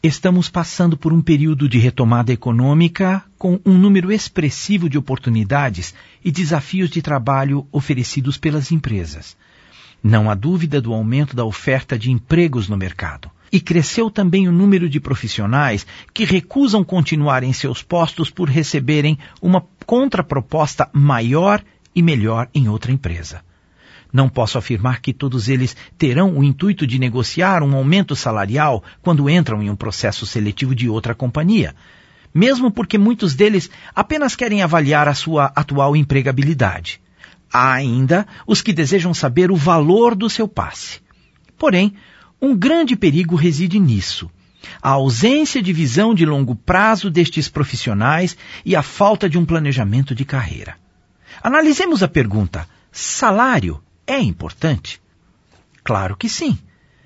Estamos passando por um período de retomada econômica com um número expressivo de oportunidades e desafios de trabalho oferecidos pelas empresas. Não há dúvida do aumento da oferta de empregos no mercado. E cresceu também o número de profissionais que recusam continuar em seus postos por receberem uma contraproposta maior e melhor em outra empresa. Não posso afirmar que todos eles terão o intuito de negociar um aumento salarial quando entram em um processo seletivo de outra companhia, mesmo porque muitos deles apenas querem avaliar a sua atual empregabilidade. Há ainda os que desejam saber o valor do seu passe. Porém, um grande perigo reside nisso: a ausência de visão de longo prazo destes profissionais e a falta de um planejamento de carreira. Analisemos a pergunta: salário é importante? Claro que sim.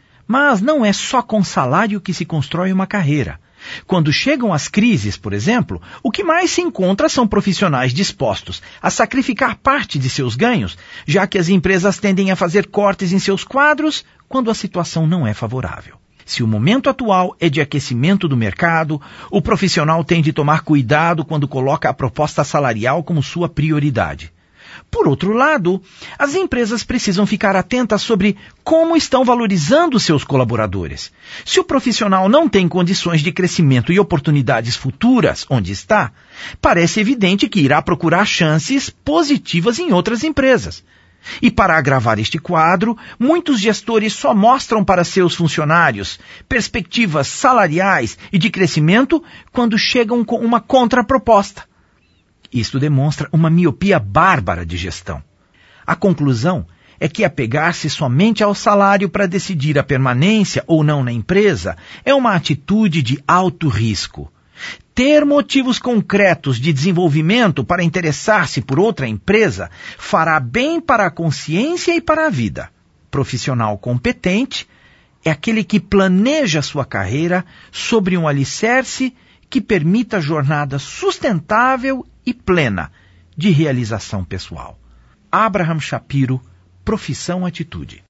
Mas não é só com salário que se constrói uma carreira. Quando chegam as crises, por exemplo, o que mais se encontra são profissionais dispostos a sacrificar parte de seus ganhos, já que as empresas tendem a fazer cortes em seus quadros quando a situação não é favorável. Se o momento atual é de aquecimento do mercado, o profissional tem de tomar cuidado quando coloca a proposta salarial como sua prioridade. Por outro lado, as empresas precisam ficar atentas sobre como estão valorizando seus colaboradores. Se o profissional não tem condições de crescimento e oportunidades futuras onde está, parece evidente que irá procurar chances positivas em outras empresas. E para agravar este quadro, muitos gestores só mostram para seus funcionários perspectivas salariais e de crescimento quando chegam com uma contraproposta. Isto demonstra uma miopia bárbara de gestão. A conclusão é que apegar-se somente ao salário para decidir a permanência ou não na empresa é uma atitude de alto risco. Ter motivos concretos de desenvolvimento para interessar-se por outra empresa fará bem para a consciência e para a vida. Profissional competente é aquele que planeja sua carreira sobre um alicerce que permita a jornada sustentável e plena de realização pessoal. Abraham Shapiro, Profissão Atitude.